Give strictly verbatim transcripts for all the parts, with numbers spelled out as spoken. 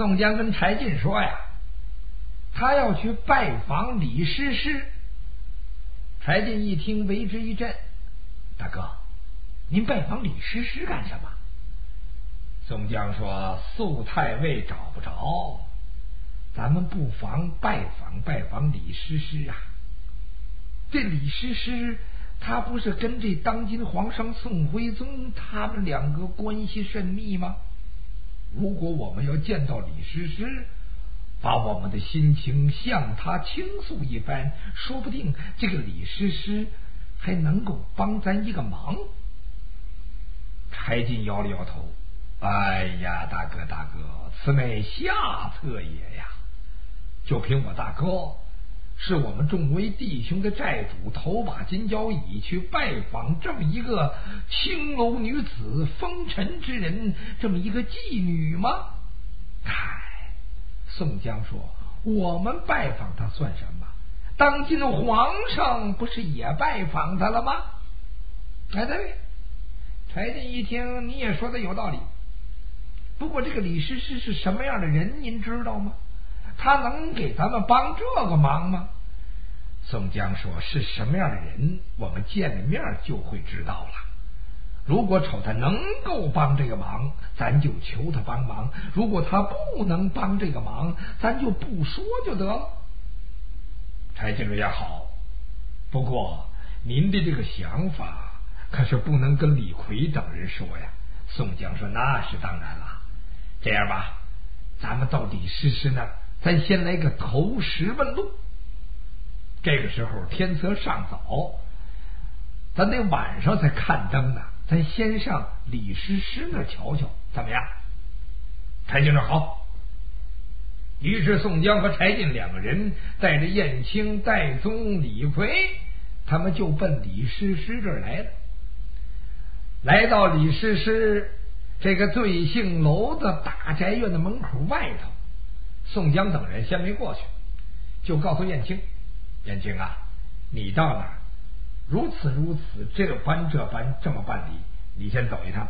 宋江跟柴进说呀，他要去拜访李师师。柴进一听为之一振，大哥，您拜访李师师干什么？宋江说，宿太尉找不着，咱们不妨拜访拜访李师师啊。这李师师他不是跟这当今皇上宋徽宗他们两个关系甚密吗？如果我们要见到李师师，把我们的心情向他倾诉一番，说不定这个李师师还能够帮咱一个忙。柴进摇了摇头，哎呀，大哥大哥，此乃下策也呀！就凭我大哥是我们众位弟兄的债主，头把金交椅去拜访这么一个青楼女子、风尘之人，这么一个妓女吗？唉，宋江说，我们拜访她算什么？当今皇上不是也拜访她了吗？哎，对，柴进一听，你也说的有道理。不过这个李师师是什么样的人，您知道吗？他能给咱们帮这个忙吗？宋江说，是什么样的人，我们见了面就会知道了。如果瞅他能够帮这个忙，咱就求他帮忙；如果他不能帮这个忙，咱就不说就得了。柴进说，也好，不过您的这个想法可是不能跟李逵等人说呀。宋江说，那是当然了。这样吧，咱们到李师师那儿，咱先来个投石问路。这个时候天色尚早，咱得晚上才看灯呢，咱先上李师师那儿瞧瞧，怎么样？柴进说，好。于是宋江和柴进两个人带着燕青、戴宗、李逵，他们就奔李师师这儿来了。来到李师师这个醉杏楼的大宅院的门口外头，宋江等人先没过去，就告诉燕青，燕青啊，你到那儿如此如此，这般这般这么办理，你先走一趟。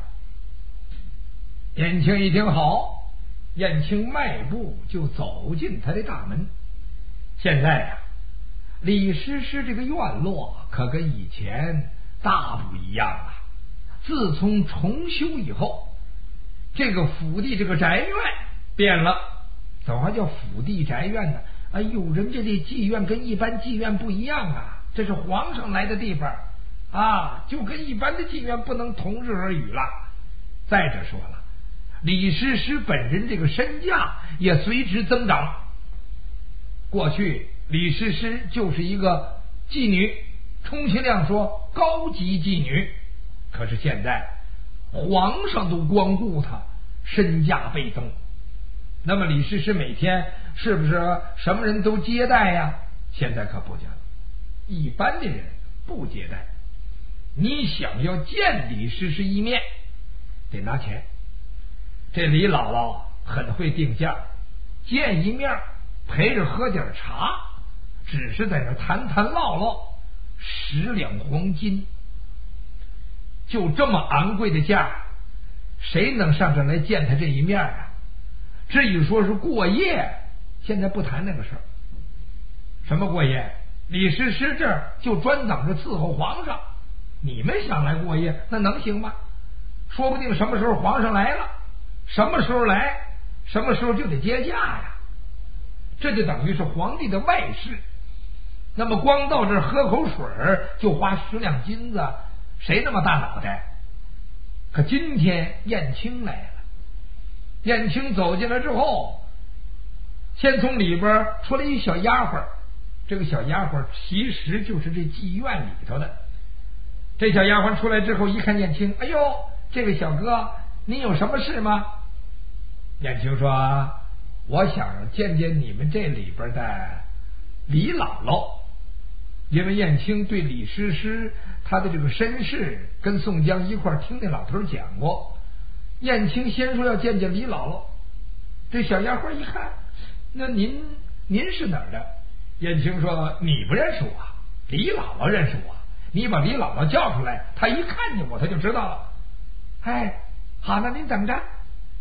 燕青一听好，燕青迈步就走进他的大门。现在啊，李师师这个院落可跟以前大不一样了。自从重修以后，这个府地这个宅院变了。怎么还叫府地宅院呢？哎呦，人家这妓院跟一般妓院不一样啊，这是皇上来的地方啊，就跟一般的妓院不能同日而语了。再者说了，李师师本人这个身价也随之增长。过去李师师就是一个妓女，充其量说高级妓女，可是现在皇上都光顾他，身价倍增。那么李师师每天是不是什么人都接待呀？现在可不讲了，一般的人不接待。你想要见李师师一面，得拿钱。这李姥姥很会定价，见一面陪着喝点茶，只是在那谈谈唠唠，十两黄金。就这么昂贵的价，谁能上这来见他这一面啊？至于说是过夜，现在不谈那个事儿。什么过夜？李师师这儿就专等着伺候皇上，你们想来过夜，那能行吗？说不定什么时候皇上来了，什么时候来，什么时候就得接驾呀。这就等于是皇帝的外事。那么光到这儿喝口水就花十两金子，谁那么大脑袋？可今天燕青来了，燕青走进来之后，先从里边出来一小丫鬟，这个小丫鬟其实就是这妓院里头的。这小丫鬟出来之后一看燕青，哎呦，这位小哥，您有什么事吗？燕青说，我想见见你们这里边的李姥姥。因为燕青对李师师他的这个身世跟宋江一块听那老头讲过，燕青先说要见见李姥姥。这小丫鬟一看，那您您是哪儿的？燕青说，你不认识我，李姥姥认识我，你把李姥姥叫出来，她一看见我她就知道了。哎，好，那您等着。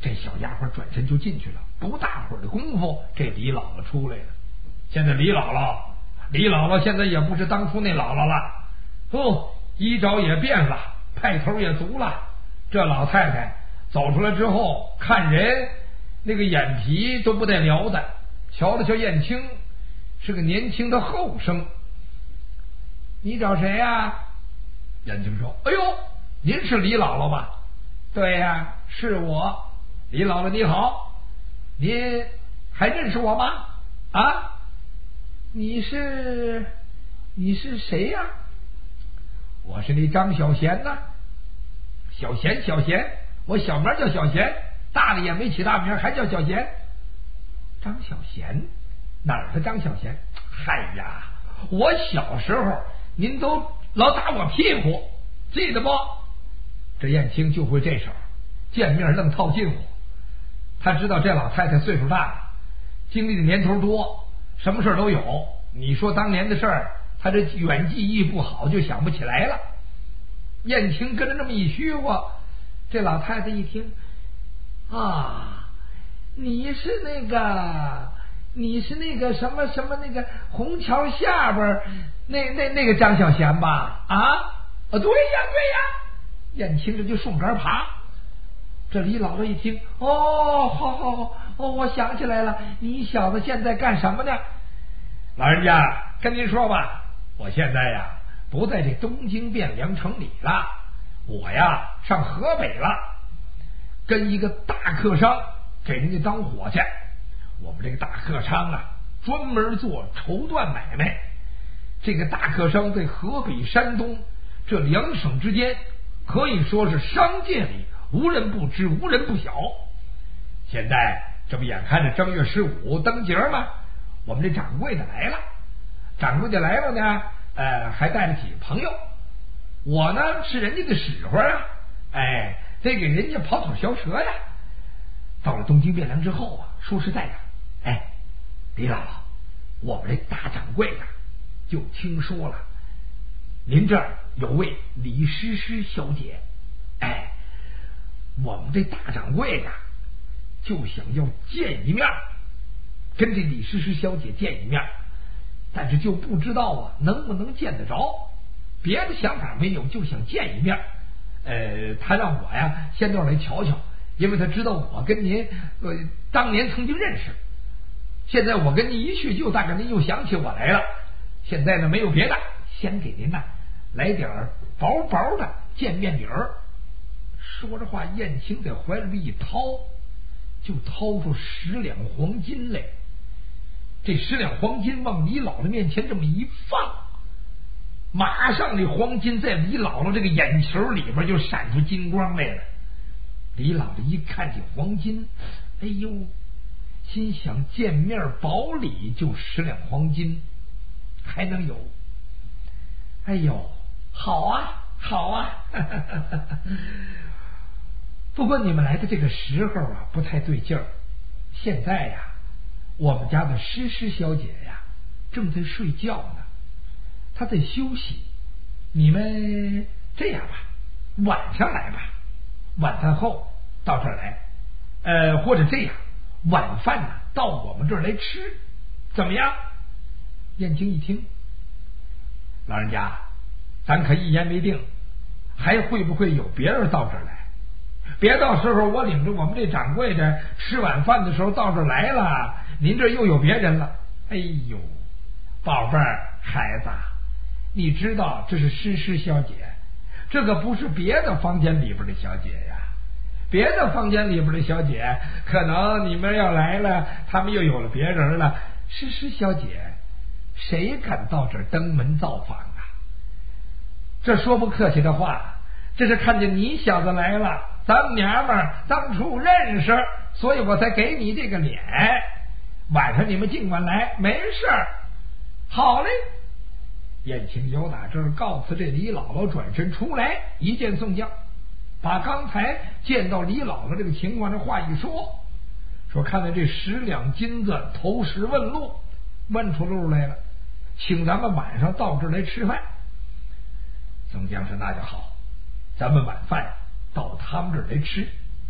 这小丫鬟转身就进去了，不大会儿的功夫，这李姥姥出来了。现在李姥姥，李姥姥现在也不是当初那姥姥了，哦，衣着也变了，派头也足了。这老太太走出来之后，看人那个眼皮都不带撩的，瞧了瞧燕青，是个年轻的后生。你找谁呀？燕青说：“哎呦，您是李姥姥吧？”“对呀，是我。”“李姥姥你好，您还认识我吗？”“啊，你是你是谁呀？”“我是那张小贤呐。”“小贤小贤，我小名叫小贤，大了也没起大名，还叫小贤。”“张小贤？哪儿的张小贤？”“嗨呀，我小时候您都老打我屁股，记得不？”这燕青就会这手，见面愣套近乎。他知道这老太太岁数大了，经历的年头多，什么事都有。你说当年的事儿，他这远记忆不好，就想不起来了。燕青跟着这么一虚乎，这老太太一听，啊，你是那个你是那个什么什么那个虹桥下边那那那个张小贤吧？啊，哦，对呀对呀。燕青这就顺杆爬。这李姥姥一听，哦，好好好，哦，我想起来了，你小子现在干什么呢？老人家，跟您说吧，我现在呀不在这东京汴梁城里了，我呀上河北了，跟一个大客商给人家当伙计。我们这个大客商啊，专门做绸缎买卖。这个大客商在河北、山东这两省之间，可以说是商界里无人不知，无人不晓。现在这不眼看着正月十五登节嘛，我们这掌柜的来了，掌柜的来了呢，呃，还带了几个朋友。我呢是人家的使唤啊，哎，得给人家跑腿小舌呀。到了东京汴梁之后啊，说实在的，哎，李姥姥，我们这大掌柜的就听说了，您这儿有位李师师小姐，哎。我们这大掌柜的就想要见一面，跟这李师师小姐见一面，但是就不知道啊能不能见得着，别的想法没有，就想见一面。呃，他让我呀先到来瞧瞧，因为他知道我跟您呃当年曾经认识，现在我跟您一叙旧，大概您又想起我来了。现在呢没有别的，先给您呢来点薄薄的见面礼儿。说着话，燕青在怀里一掏，就掏出十两黄金来。这十两黄金往李姥姥面前这么一放，马上这黄金在李姥姥这个眼球里边就闪出金光来了。李姥姥一看这黄金，哎呦，心想见面保礼就十两黄金，还能有？哎呦，好啊好啊呵呵呵。不过你们来的这个时候啊不太对劲儿，现在呀我们家的诗诗小姐呀正在睡觉呢，她在休息。你们这样吧，晚上来吧，晚饭后到这儿来，呃，或者这样，晚饭呢到我们这儿来吃，怎么样？燕青一听，老人家，咱可一言没定，还会不会有别人到这儿来？别到时候我领着我们这掌柜的吃晚饭的时候到这儿来了，您这又有别人了。哎呦，宝贝儿，孩子，你知道这是诗诗小姐，这个不是别的房间里边的小姐呀。别的房间里边的小姐，可能你们要来了，他们又有了别人了。诗诗小姐，谁敢到这儿登门造访啊？这说不客气的话，这是看见你小子来了，咱们娘们儿当初认识，所以我才给你这个脸。晚上你们尽管来，没事儿。好嘞。燕青由打这儿告辞这李姥姥，转身出来，一见宋江，把刚才见到李姥姥这个情况这话一说，说看见这十两金子投石问路，问出路来了，请咱们晚上到这儿来吃饭。宋江说那就好，咱们晚饭到他们这儿来吃。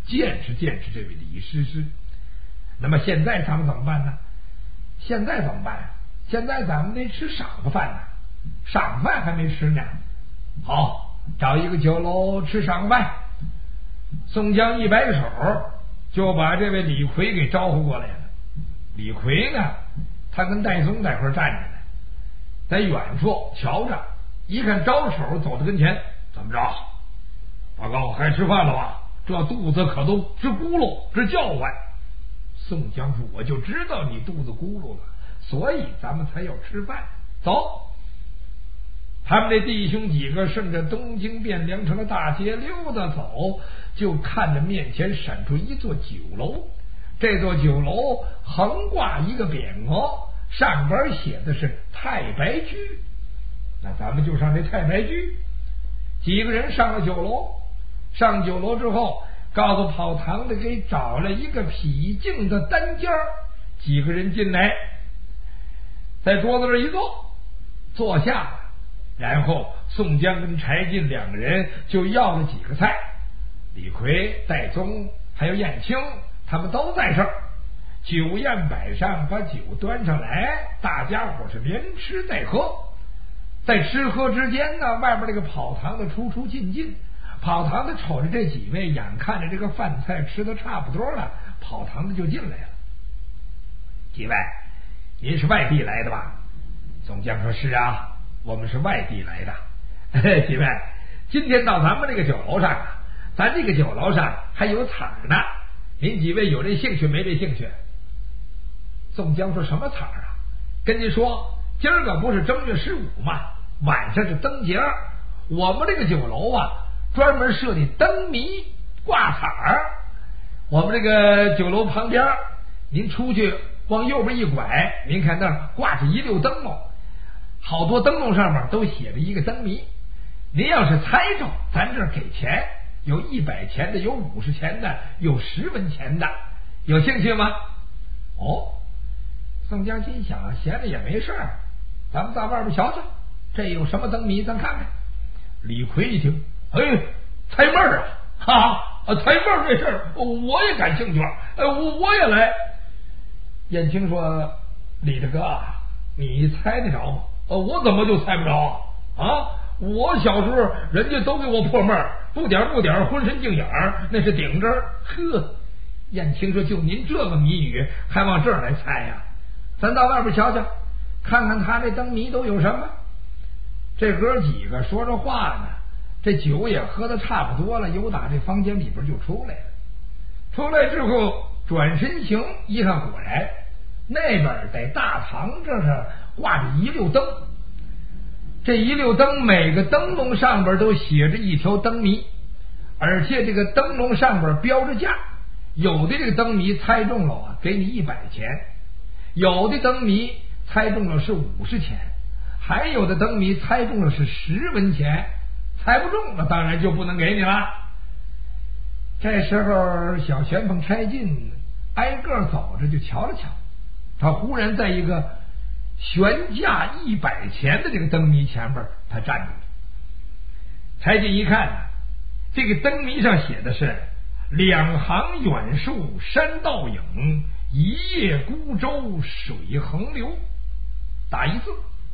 见识见识这位李师师。那么现在咱们怎么办呢？现在怎么办？现在咱们得吃晌个饭呢，晌饭还没吃呢。好，找一个酒楼吃晌饭。宋江一摆手，就把这位李逵给招呼过来了。李逵呢，他跟戴宗在一块站着呢，在远处瞧着，一看招手走到跟前，怎么着？报告，还吃饭了吧？这肚子可都直咕噜直叫唤。宋江说：“我就知道你肚子咕噜了，所以咱们才要吃饭。走。”他们这弟兄几个顺着东京汴梁城的大街溜达走，就看着面前闪出一座酒楼。这座酒楼横挂一个匾额，上边写的是太白居。那咱们就上这太白居。几个人上了酒楼，上酒楼之后，告诉跑堂的给找了一个僻静的单间，几个人进来，在桌子这一坐，坐下了。然后宋江跟柴进两个人就要了几个菜，李逵、戴宗还有燕青他们都在这儿。酒宴摆上，把酒端上来，大家伙是连吃带喝。在吃喝之间呢，外边这个跑堂的出出进进，跑堂的瞅着这几位，眼看着这个饭菜吃的差不多了，跑堂的就进来了。几位，您是外地来的吧？宋江说：“是啊，我们是外地来的。几位，今天到咱们这个酒楼上啊，咱这个酒楼上还有彩呢，您几位有这兴趣没这兴趣？”宋江说：“什么彩啊？跟您说，今儿个不是正月十五吗？晚上是灯节，我们这个酒楼啊，专门设的灯谜挂彩儿。我们这个酒楼旁边，您出去往右边一拐，您看那儿挂着一溜灯笼，好多灯笼上面都写着一个灯谜。您要是猜着，咱这儿给钱，有一百钱的，有五十钱的，有十文钱的，有兴趣吗？”哦，宋江心想，闲着也没事儿，咱们到外边瞧瞧，这有什么灯谜，咱看看。李逵一听，哎，猜闷儿啊，哈哈，猜闷儿这事儿我也感兴趣，哎，我我也来。燕青说：“李大哥，你猜得着吗？呃，我怎么就猜不着啊？啊，我小时候人家都给我破闷儿，不点不点，浑身净眼儿，那是顶着。呵。”燕青说：“就您这个谜语，还往这儿来猜呀？咱到外边瞧瞧，看看他这灯谜都有什么。”这哥几个说着话呢，这酒也喝得差不多了，由打这房间里边就出来了。出来之后转身行，一看果然那边在大堂这是挂着一溜灯，这一溜灯每个灯笼上边都写着一条灯谜，而且这个灯笼上边标着价，有的这个灯谜猜中了啊，给你一百钱；有的灯谜猜中了是五十钱，还有的灯谜猜中了是十文钱，猜不中了当然就不能给你了。这时候小旋风拆进挨个走着就瞧了瞧，他忽然在一个悬价一百钱的这个灯谜前边他站住了。拆进一看呢，这个灯谜上写的是两行远树山倒影，一叶孤舟水横流，打一字。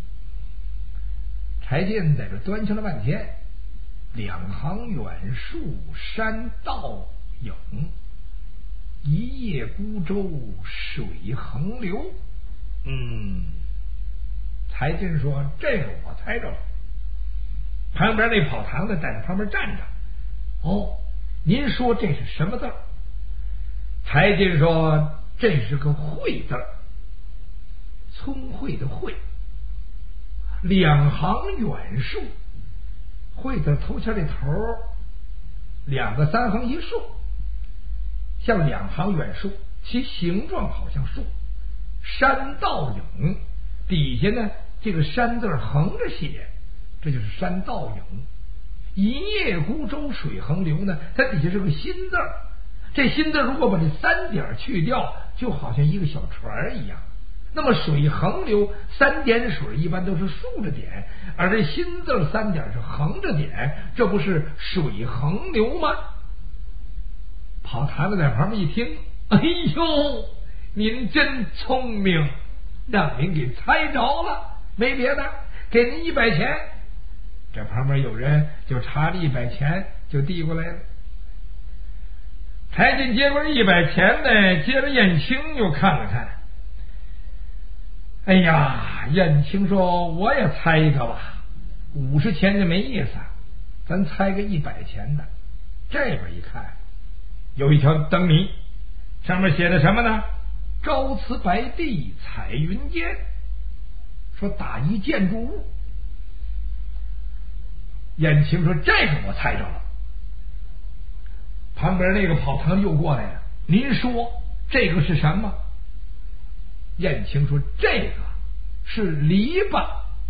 柴进在这端详了半天，两行远树山倒影，一叶孤舟水横流。嗯，柴进说：“这个我猜着了。”旁边那跑堂的在那旁边站着。哦，您说这是什么字？柴进说：“这是个会字，聪慧的慧。两行远树，会字头前这头两个三横一竖，像两行远树，其形状好像树。山倒影，底下呢这个山字横着写，这就是山倒影。一叶孤舟水横流呢，它底下是个心字，这心字如果把这三点去掉，就好像一个小船一样。那么水横流，三点水一般都是竖着点，而这心字三点是横着点，这不是水横流吗？ 跑堂子在旁边一听，哎呦，您真聪明，让您给猜着了，没别的，给您一百钱。这旁边有人就查了一百钱，就递过来了。柴进接过一百钱呢，接着燕青又看了看。哎呀，燕青说：“我也猜一个吧，五十钱就没意思，咱猜个一百钱的。”这边一看，有一条灯谜，上面写的什么呢？朝辞白帝彩云间，说打一建筑物。燕青说：“这个我猜着了。”旁边那个跑堂又过来了，您说这个是什么？燕青说：“这个是篱笆。”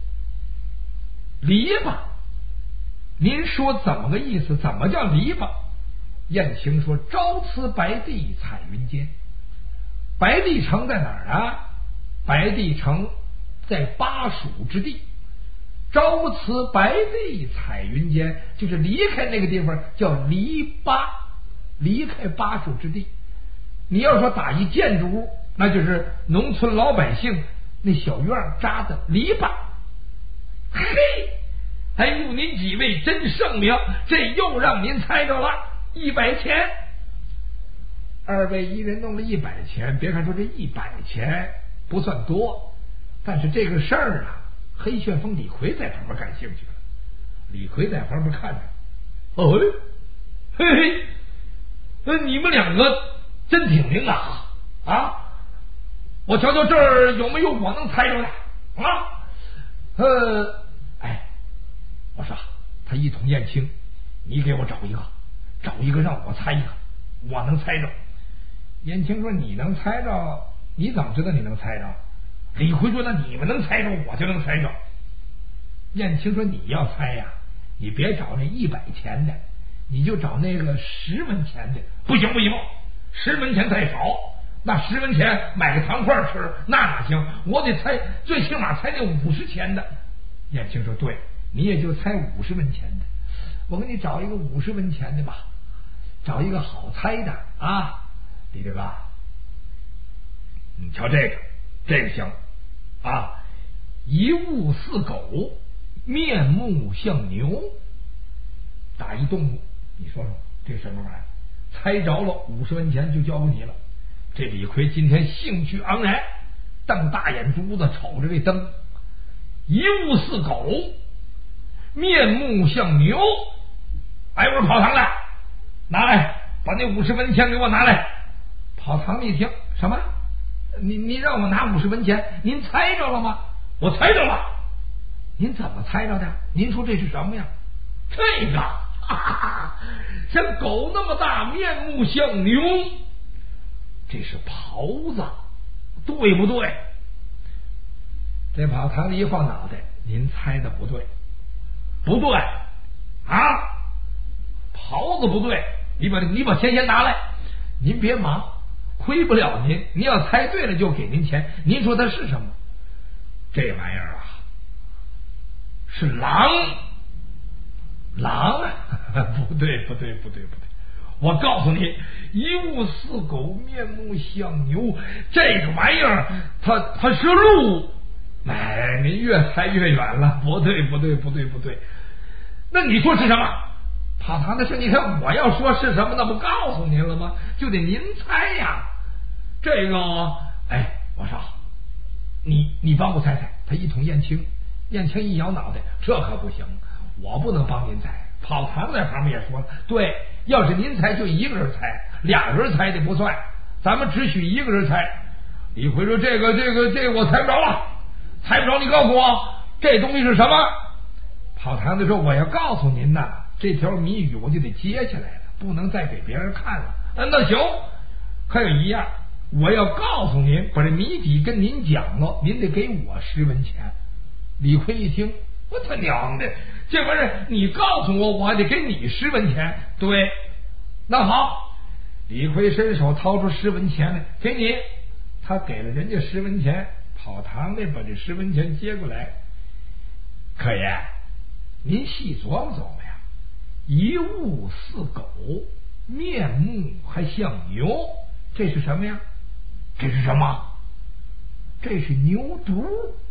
篱笆，您说怎么个意思？怎么叫篱笆？燕青说：“朝辞白帝彩云间。”白帝城在哪儿啊？白帝城在巴蜀之地。朝辞白帝彩云间，就是离开那个地方叫篱笆，离开巴蜀之地。你要说打一建筑物，那就是农村老百姓那小院扎的篱笆。嘿，哎呦，您几位真圣明，这又让您猜着了一百钱。二位一人弄了一百钱，别看说这一百钱不算多，但是这个事儿啊，黑旋风李逵在旁边感兴趣了。李逵在旁边看着，哦，嘿嘿，那你们两个真挺灵啊啊！我瞧瞧这儿有没有我能猜着的啊？呃，哎，我说他一统燕青，你给我找一个，找一个让我猜一个，我能猜着。燕青说：“你能猜着？你怎么知道你能猜着？”李逵说：“那你们能猜着，我就能猜着。”燕青说：“你要猜呀，你别找那一百钱的，你就找那个十文钱的。”不行不行，十文钱太少，那十文钱买个糖块吃那哪行？我得猜，最起码猜那五十钱的。燕青说：“对，你也就猜五十文钱的。我给你找一个五十文钱的吧，找一个好猜的啊。”李大哥，你瞧这个，这个行啊！一物似狗，面目像牛，打一动物，你说说这什么玩意儿？猜着了，五十文钱就交给你了。这李逵今天兴趣盎然，瞪大眼珠子瞅着这灯，一物似狗，面目像牛。哎，我说跑堂来，拿来，把那五十文钱给我拿来。跑堂一听，什么？你你让我拿五十文钱？您猜着了吗？我猜着了。您怎么猜着的？您说这是什么呀？这个，哈哈，像狗那么大，面目像牛，这是狍子，对不对？这跑堂一晃脑袋，您猜的不对，不对啊！狍子不对，你把你把钱先拿来，您别忙。亏不了您，您要猜对了就给您钱。您说它是什么？这玩意儿啊，是狼。狼？不对，不对，不对，不对！我告诉你，一物似狗，面目像牛，这个玩意儿，它它是鹿。哎，您越猜越远了。不对，不对，不对，不对。那你说是什么？跑堂的事，你看我要说是什么，那不告诉您了吗？就得您猜呀。这个，哎，我说，你你帮我猜猜。他一统燕青，燕青一摇脑袋，这可不行，我不能帮您猜。跑堂在旁边也说了，对，要是您猜就一个人猜，俩人猜的不算，咱们只许一个人猜。李逵说：“这个这个这个我猜不着了，猜不着，你告诉我这东西是什么？”跑堂的说：“我要告诉您呐，这条谜语我就得接下来了，不能再给别人看了。”嗯，那行，还有一样，我要告诉您，把这谜底跟您讲了，您得给我十文钱。李逵一听，我他娘的，这玩意儿你告诉我，我还得给你十文钱。对，那好，李逵伸手掏出十文钱来给你，他给了人家十文钱，跑堂的把这十文钱接过来。可爷，您细琢磨琢磨呀，一物似狗， 面目还像牛，这是什么呀？这是什么？这是牛犊。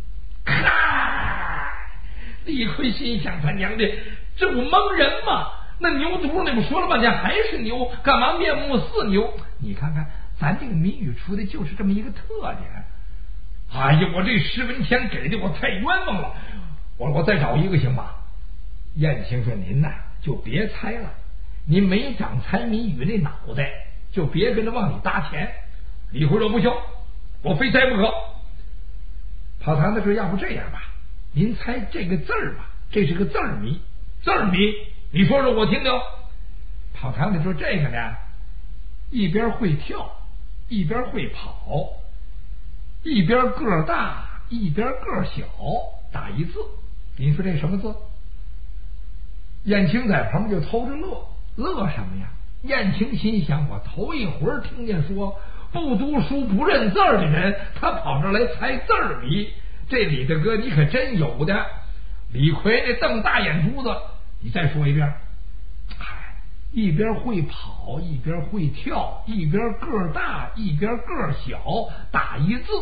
看，李逵心想：他娘的，这不蒙人吗？那牛犊那不说了半天还是牛，干嘛面目似牛？你看看咱这个谜语出的就是这么一个特点。哎呀，我这十文钱给的我太冤枉了，我我再找一个行吗？燕青说：您呐就别猜了，您没长猜谜语那脑袋，就别跟着往里搭钱。李逵说：不行，我非猜不可。跑堂子说：要不这样吧，您猜这个字儿吧，这是个字儿谜。字儿谜，你说说我听听。跑堂子说：这个呢，一边会跳，一边会跑，一边个大，一边个小，打一字。您说这什么字？燕青在旁边就偷着乐，乐什么呀？燕青心想：我头一回听见说不读书不认字儿的人，他跑这来猜字儿谜，这李大哥你可真有的。李逵那瞪大眼珠子，你再说一遍。嗨，一边会跑，一边会跳，一边个大，一边个小，打一字。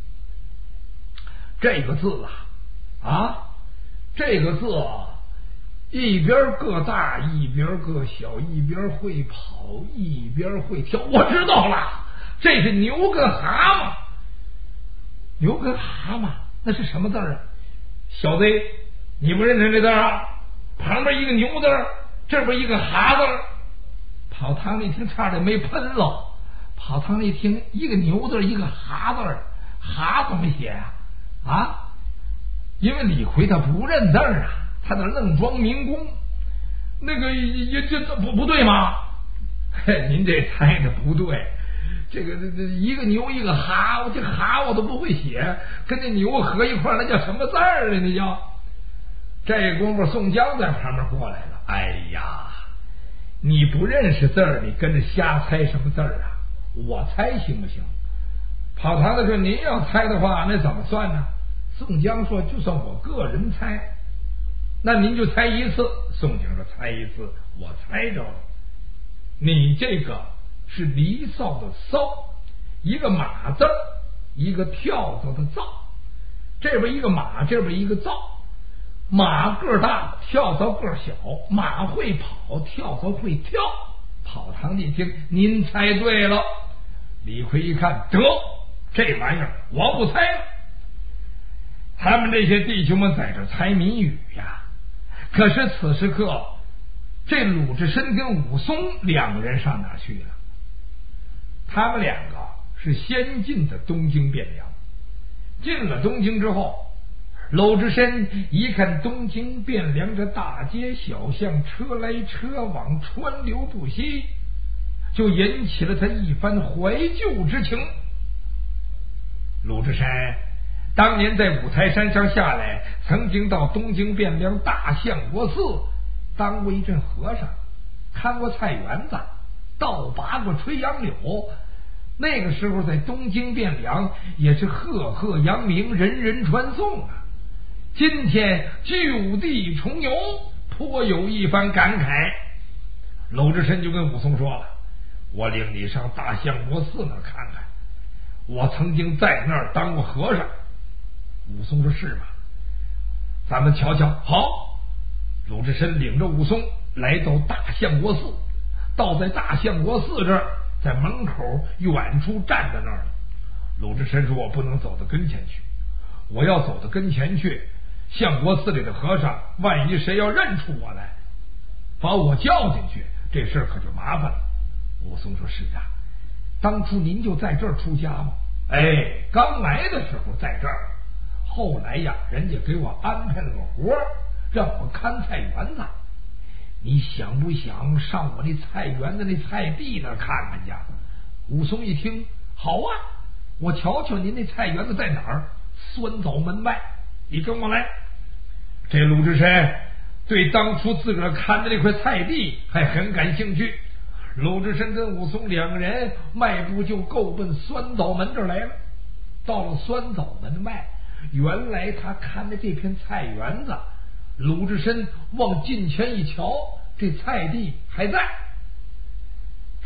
这个字啊啊，这个字一边个大，一边个小，一边会跑，一边会跳。我知道了，这是牛跟蛤蟆。牛跟蛤蟆那是什么字啊？小子，你不认识这字啊？旁边一个牛字，这边一个蛤字。跑堂一听差点没喷了。跑堂一听一个牛字一个蛤字，蛤怎么写啊？啊，因为李逵他不认字啊，他那愣装民工，那个也这不不对吗？嘿，您这猜的不对。这个这这一个牛一个蛤，我这蛤我都不会写，跟那牛合一块，那叫什么字儿啊？那叫。这功夫宋江在旁边过来了。哎呀，你不认识字儿，你跟着瞎猜什么字儿啊？我猜行不行？跑堂子说：您要猜的话，那怎么算呢？宋江说：就算我个人猜，那您就猜一次。宋江说：猜一次，我猜着了。你这个是离骚的骚，一个马字，一个跳蚤的蚤，这边一个马，这边一个蚤。马个大，跳蚤个小，马会跑，跳蚤会跳。跑堂一听，您猜对了。李逵一看，得，这玩意儿我不猜了。他们这些弟兄们在这猜谜语呀。可是此时刻，这鲁智深跟武松两个人上哪去了？他们两个是先进的东京汴梁。进了东京之后，鲁智深一看东京汴梁这大街小巷，车来车往，川流不息，就引起了他一番怀旧之情。鲁智深当年在五台山上下来，曾经到东京汴梁大相国寺当过一阵和尚，看过菜园子，倒拔过垂杨柳。那个时候在东京汴梁也是赫赫扬名，人人传颂啊。今天就地重游，颇有一番感慨。鲁智深就跟武松说了：我领你上大相国寺那儿看看，我曾经在那儿当过和尚。武松说：是吗？咱们瞧瞧。好。鲁智深领着武松来到大相国寺，到在大相国寺这儿，在门口远处站在那儿了。鲁智深说：我不能走到跟前去，我要走到跟前去，相国寺里的和尚万一谁要认出我来，把我叫进去，这事儿可就麻烦了。武松说：是啊，当初您就在这儿出家吗？哎，刚来的时候在这儿，后来呀，人家给我安排了个活，让我看菜园子。你想不想上我那菜园子那菜地那儿看看去？武松一听，好啊，我瞧瞧您那菜园子在哪儿？酸枣门外，你跟我来。这鲁智深对当初自个儿看的那块菜地还很感兴趣。鲁智深跟武松两个人迈步就够奔酸枣门这儿来了。到了酸枣门外，原来他看的这片菜园子，鲁智深往近前一瞧，这菜地还在。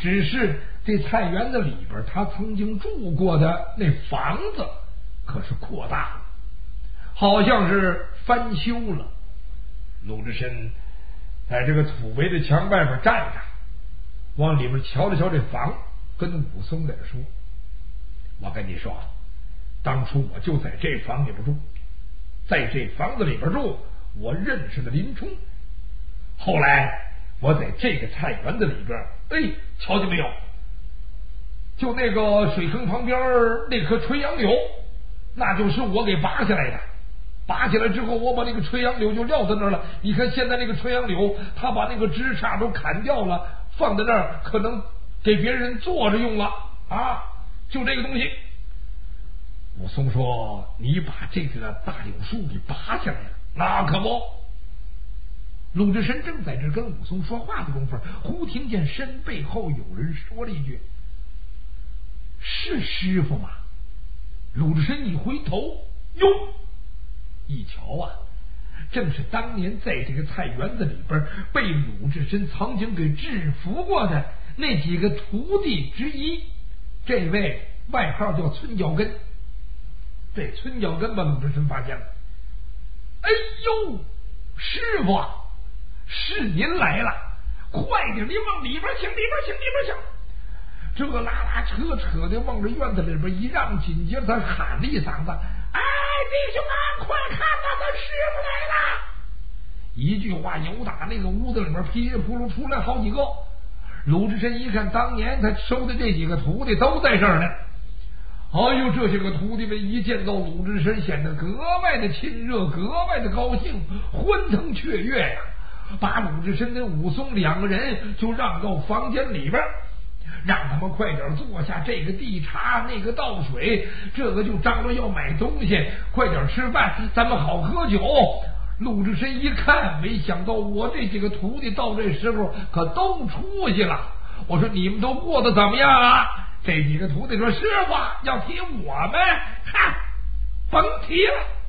只是这菜园子里边他曾经住过的那房子可是扩大了，好像是翻修了。鲁智深在这个土围的墙外边站着，往里边瞧了瞧这房，跟武松在这说：我跟你说，当初我就在这房里边住，在这房子里边住，我认识了林冲。后来我在这个菜园子里边，哎，瞧见没有？就那个水坑旁边那棵垂杨柳，那就是我给拔下来的。拔下来之后，我把那个垂杨柳就撂在那儿了。你看现在那个垂杨柳，他把那个枝杈都砍掉了，放在那儿，可能给别人坐着用了啊！就这个东西。武松说：“你把这个大柳树给拔下来了，那可不。”鲁智深正在这跟武松说话的功夫，忽听见身背后有人说了一句：“是师傅吗？”鲁智深一回头，哟，一瞧啊，正是当年在这个菜园子里边被鲁智深曾经给制服过的那几个徒弟之一，这位外号叫村脚跟。这村脚跟把鲁智深发现了，哎呦，师傅啊，是您来了，快点，您往里边请，里边请，里边请。这个拉拉扯扯的往这院子里边一让，紧接着他喊了一嗓子：“哎，弟兄们，快看呐，咱师傅来了！”一句话由打那个屋子里面噼里扑噜出来好几个。鲁智深一看，当年他收的这几个徒弟都在这儿呢。哎呦，这些个徒弟们一见到鲁智深，显得格外的亲热，格外的高兴，欢腾雀跃呀！把鲁智深跟武松两个人就让到房间里边，让他们快点坐下，这个递茶，那个倒水，这个就张罗要买东西，快点吃饭，咱们好喝酒。鲁智深一看，没想到我这几个徒弟到这时候可都出息了。我说你们都过得怎么样啊？这几个徒弟说：“师傅要提我们，哈，甭提了。”